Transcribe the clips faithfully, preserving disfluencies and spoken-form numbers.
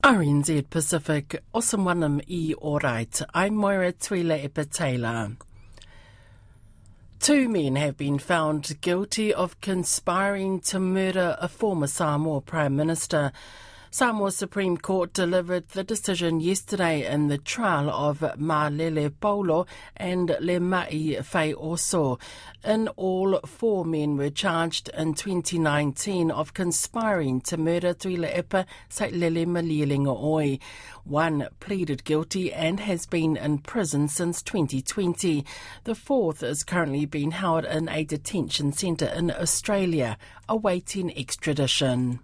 R N Z Pacific, Osamanam I Alright, I'm Moira Twila Epatela. Two men have been found guilty of conspiring to murder a former Samoa Prime Minister. Samoa Supreme Court delivered the decision yesterday in the trial of Malele Paulo and Le Mai Fai Oso. In all, four men were charged in twenty nineteen of conspiring to murder Tuila Epa Saitlele Malilinga Oi. One pleaded guilty and has been in prison since twenty twenty. The fourth is currently being held in a detention centre in Australia, awaiting extradition.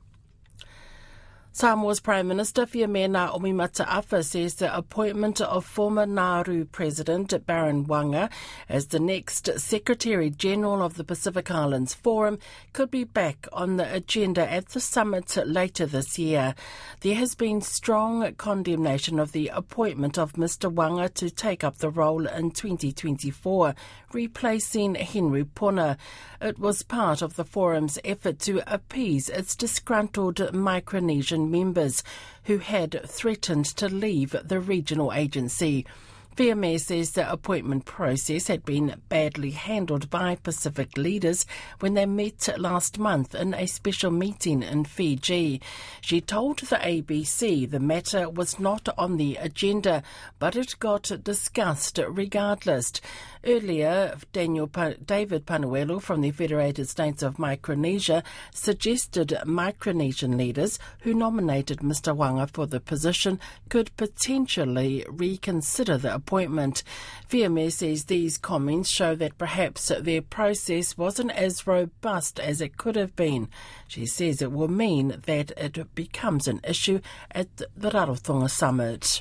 Samoa's Prime Minister Fiamena Omimata'afa says the appointment of former Nauru President Baron Wanga as the next Secretary-General of the Pacific Islands Forum could be back on the agenda at the summit later this year. There has been strong condemnation of the appointment of Mister Wanga to take up the role in twenty twenty-four, replacing Henry Puna. It was part of the forum's effort to appease its disgruntled Micronesian members who had threatened to leave the regional agency. Fiame says the appointment process had been badly handled by Pacific leaders when they met last month in a special meeting in Fiji. She told the A B C the matter was not on the agenda, but it got discussed regardless. Earlier, Daniel pa- David Panuelu from the Federated States of Micronesia suggested Micronesian leaders who nominated Mister Wanga for the position could potentially reconsider the appointment. Fiame says these comments show that perhaps their process wasn't as robust as it could have been. She says it will mean that it becomes an issue at the Rarotonga Summit.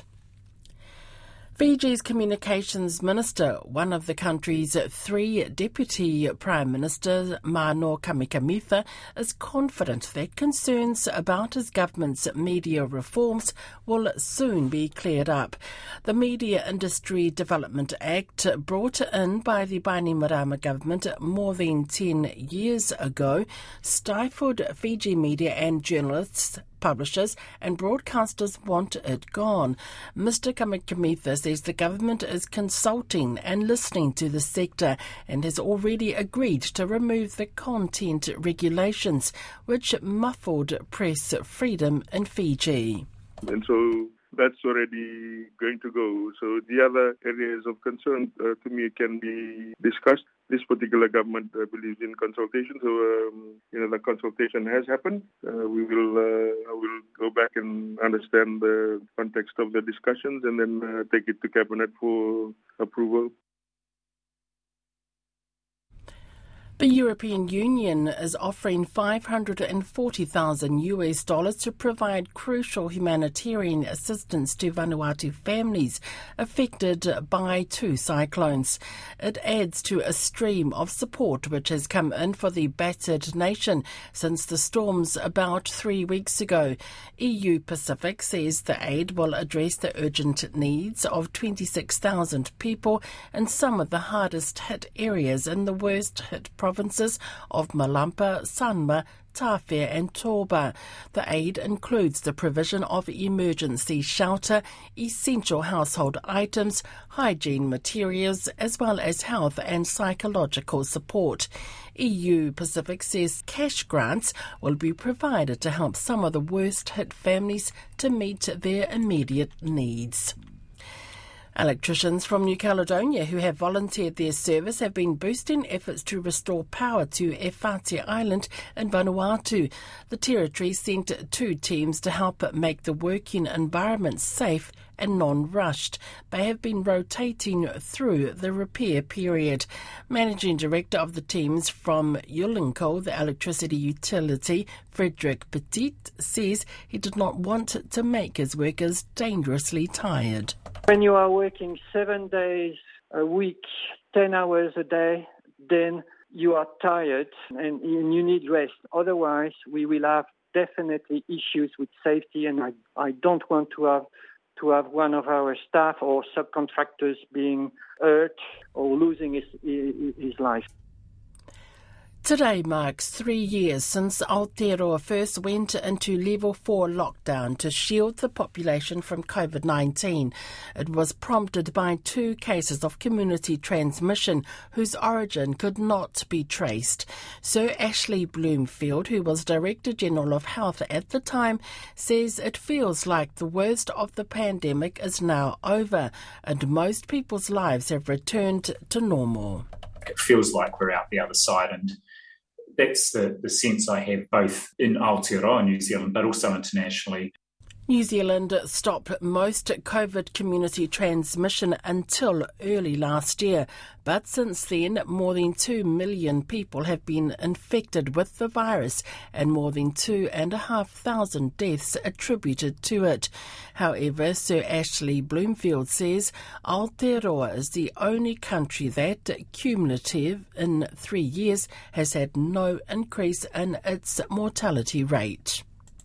Fiji's Communications Minister, one of the country's three Deputy Prime Ministers, Mano Kamikamica, is confident that concerns about his government's media reforms will soon be cleared up. The Media Industry Development Act, brought in by the Bainimarama government more than ten years ago, stifled Fiji media and journalists, publishers and broadcasters want it gone. Mister Kamikamica says the government is consulting and listening to the sector and has already agreed to remove the content regulations which muffled press freedom in Fiji. And so that's already going to go. So the other areas of concern uh, to me can be discussed. This particular government uh, believes in consultation, so um, you know the consultation has happened. Uh, we will uh, will go back and understand the context of the discussions and then uh, take it to cabinet for approval. The European Union is offering five hundred forty thousand U S dollars to provide crucial humanitarian assistance to Vanuatu families affected by two cyclones. It adds to a stream of support which has come in for the battered nation since the storms about three weeks ago. E U Pacific says the aid will address the urgent needs of twenty-six thousand people in some of the hardest hit areas in the worst hit provinces of Malampa, Sanma, Tawhia and Toba. The aid includes the provision of emergency shelter, essential household items, hygiene materials, as well as health and psychological support. E U Pacific says cash grants will be provided to help some of the worst hit families to meet their immediate needs. Electricians from New Caledonia who have volunteered their service have been boosting efforts to restore power to Efate Island in Vanuatu. The territory sent two teams to help make the working environment safe and non-rushed. They have been rotating through the repair period. Managing Director of the teams from Yulinco, the electricity utility, Frederick Petit, says he did not want to make his workers dangerously tired. When you are working seven days a week, ten hours a day, then you are tired and you need rest. Otherwise, we will have definitely issues with safety, and I, I don't want to have to have one of our staff or subcontractors being hurt or losing his, his life. Today marks three years since Aotearoa first went into level four lockdown to shield the population from COVID nineteen. It was prompted by two cases of community transmission whose origin could not be traced. Sir Ashley Bloomfield, who was Director General of Health at the time, says it feels like the worst of the pandemic is now over and most people's lives have returned to normal. It feels like we're out the other side, and that's the, the sense I have both in Aotearoa, New Zealand, but also internationally. New Zealand stopped most COVID community transmission until early last year, but since then more than two million people have been infected with the virus and more than two and a half thousand deaths attributed to it. However, Sir Ashley Bloomfield says Aotearoa is the only country that, cumulative in three years, has had no increase in its mortality rate.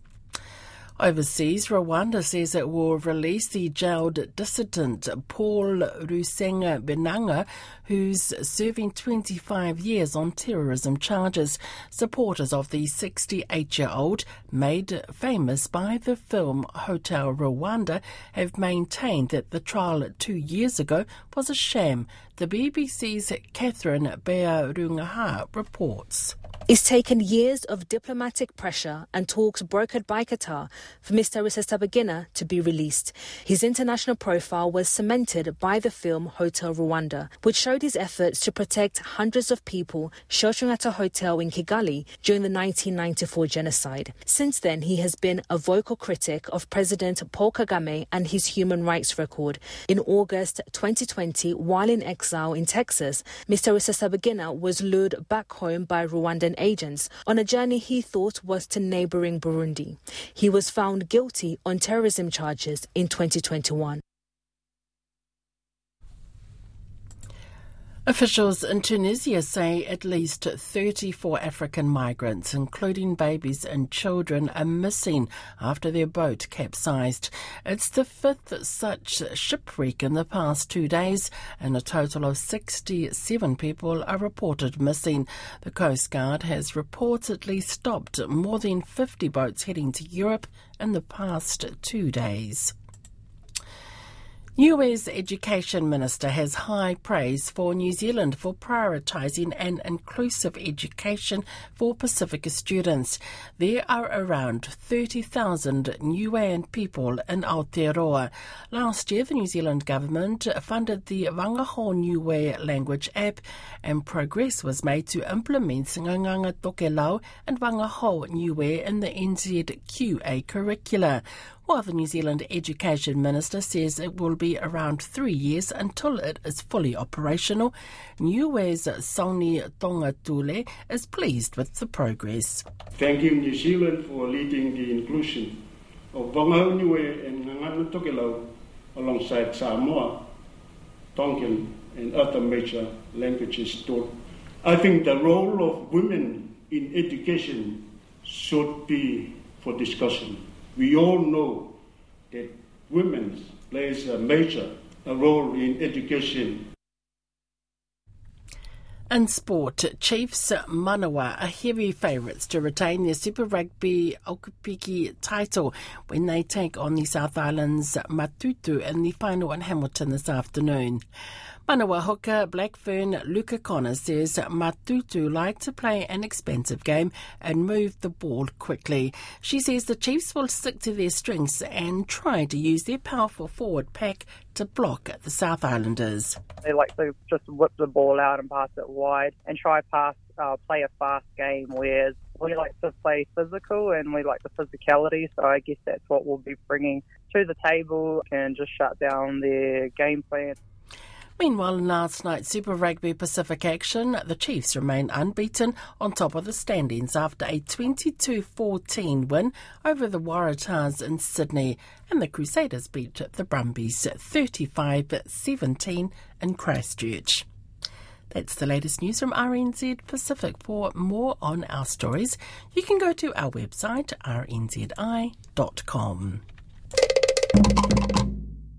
Overseas, Rwanda says it will release the jailed dissident Paul Rusenga-Benanga, who's serving twenty-five years on terrorism charges. Supporters of the sixty-eight-year-old, made famous by the film Hotel Rwanda, have maintained that the trial two years ago was a sham. The B B C's Catherine Bearungaha reports. It's taken years of diplomatic pressure and talks brokered by Qatar for Mister Rusesabagina to be released. His international profile was cemented by the film Hotel Rwanda, which showed his efforts to protect hundreds of people sheltering at a hotel in Kigali during the nineteen ninety-four genocide. Since then, he has been a vocal critic of President Paul Kagame and his human rights record. In August twenty twenty, while in exile in Texas, Mister Rusesabagina was lured back home by Rwandan agents on a journey he thought was to neighbouring Burundi. He was found guilty on terrorism charges in twenty twenty-one. Officials in Tunisia say at least thirty-four African migrants, including babies and children, are missing after their boat capsized. It's the fifth such shipwreck in the past two days, and a total of sixty-seven people are reported missing. The Coast Guard has reportedly stopped more than fifty boats heading to Europe in the past two days. Niue's Education Minister has high praise for New Zealand for prioritising an inclusive education for Pacifica students. There are around thirty thousand Niuean people in Aotearoa. Last year, the New Zealand government funded the Wangaho Niue language app, and progress was made to implement Nganganga Tokelau and Wangaho Niue in the N Z Q A curricula. While the New Zealand Education Minister says it will be around three years until it is fully operational, Niue's Soni Tongatule is pleased with the progress. Thanking New Zealand for leading the inclusion of Wangaho Niue and Nganganga Tokelau alongside Samoa, Tongan and other major languages taught. I think the role of women in education should be for discussion. We all know that women plays a major role in education. In sport, Chiefs Manawa are heavy favourites to retain their Super Rugby Aupiki title when they take on the South Island's Matutu in the final in Hamilton this afternoon. Manawa hooker Blackfern Luca Connor says Matutu like to play an expansive game and move the ball quickly. She says the Chiefs will stick to their strengths and try to use their powerful forward pack to block the South Islanders. They like to just whip the ball out and pass it wide and try pass, uh, play a fast game, whereas we like to play physical and we like the physicality, so I guess that's what we'll be bringing to the table and just shut down their game plan. Meanwhile, in last night's Super Rugby Pacific action, the Chiefs remain unbeaten on top of the standings after a twenty-two fourteen win over the Waratahs in Sydney, and the Crusaders beat the Brumbies thirty-five seventeen in Christchurch. That's the latest news from R N Z Pacific. For more on our stories, you can go to our website r n z i dot com.